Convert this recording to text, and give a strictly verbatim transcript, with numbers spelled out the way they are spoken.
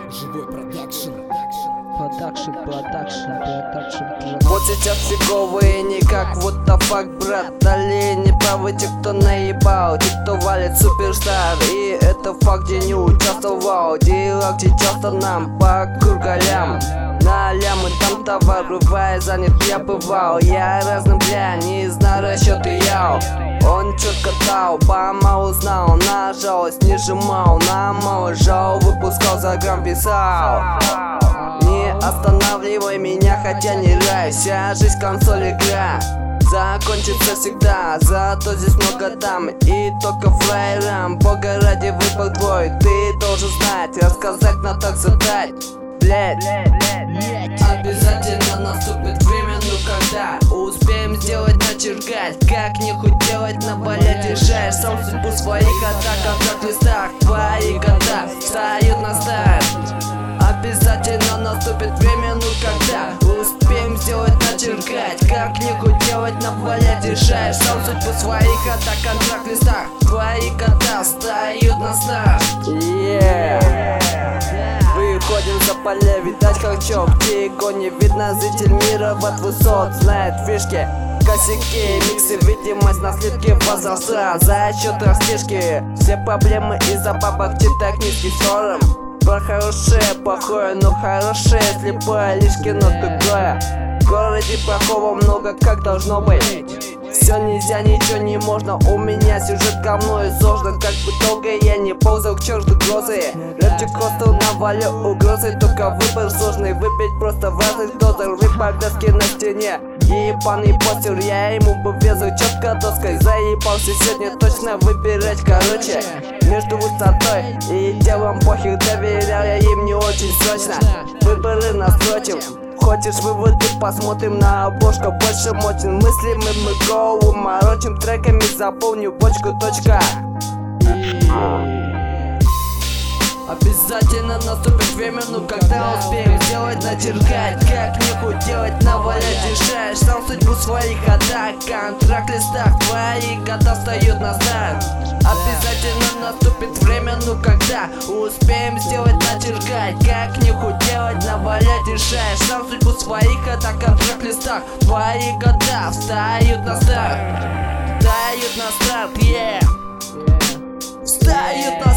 Живой продакшн. Продакшн, продакшн, продакшн. Вот сейчас фиговые никак, вот the fuck, брат. Дали не правы те, кто наебал, те, кто валит суперстар. И это факт, где не участвовал. Дела, где часто нам по кургалям. На лямы там товар, бывая занят, я бывал. Я разным, бля, не знаю расчеты, яу. Он четко дал, Бама узнал, на жалость не сжимал, на мало жал, выпускал за грамм, писал. Не останавливай меня, хотя не рай, вся жизнь консоль игра закончится всегда, зато здесь много там и только фраерам. Бога ради выбор твой, ты должен знать, рассказать на так задать. Блять, обязательно наступит время, ну когда успеем сделать, начеркать, как нехуй делать, наболеть решаешь сам судьбу своих атак, в листах твои года встают на старт. Обязательно наступит время, ну когда успеем сделать, начеркать, как нехуй делать, наболеть решаешь сам судьбу своих атак, контракт в листах твои года встают на старт. Yeah. Выходим за поле, видать харчок, где его не видно, зритель мира от высот знает фишки, косяки, миксы, видимость на слитке возросла за счет растяжки. Все проблемы из-за бабок, те так низкий ссором. Про хорошее, плохое, но хорошее, слепое, лишь кино тупое. В городе плохого много, как должно быть. Все нельзя, ничего не можно, у меня сюжет говно и сложно. Как бы долго я не ползал к черту грозы. Рэпчик хостел навалю угрозы, только выбор сложный. Выпить просто в разных дозах, рыба доски на стене. Ебаный постер, я ему бы везу четко доской. Заебался сегодня точно выбирать, короче, между высотой и делом похер. Доверял я им не очень срочно, выборы настрочим. Хочешь выводы, посмотрим на обложку, больше мощен мыслями мы гоу. Морочим треками, заполню бочку, точка. Обязательно наступит время, ну когда успеем сделать, начеркать, как нехуй делать, навалять решаешь сам судьбу своих атак, контракт в листах твои года встают на старт. Обязательно наступит время, ну когда успеем сделать, начеркать, как нехуй делать, навалять решаешь сам судьбу своих атак, контракт в листах твои года встают на старт. Встают на старт, yeah. Встают на